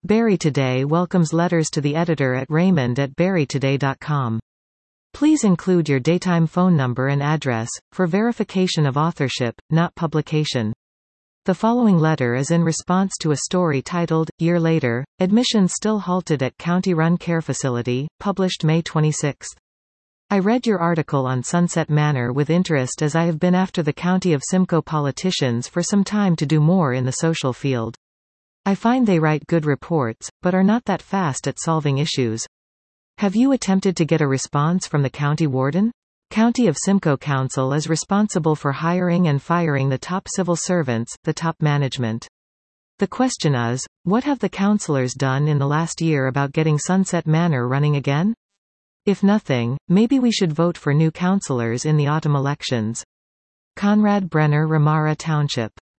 Barrie Today welcomes letters to the editor at raymond@barrietoday.com. Please include your daytime phone number and address, for verification of authorship, not publication. The following letter is in response to a story titled, Year Later, Admissions Still Halted at County-Run Care Facility, published May 26. I read your article on Sunset Manor with interest as I have been after the County of Simcoe politicians for some time to do more in the social field. I find they write good reports, but are not that fast at solving issues. Have you attempted to get a response from the county warden? County of Simcoe Council is responsible for hiring and firing the top civil servants, the top management. The question is, what have the councillors done in the last year about getting Sunset Manor running again? If nothing, maybe we should vote for new councillors in the autumn elections. Conrad Brenner, Ramara Township.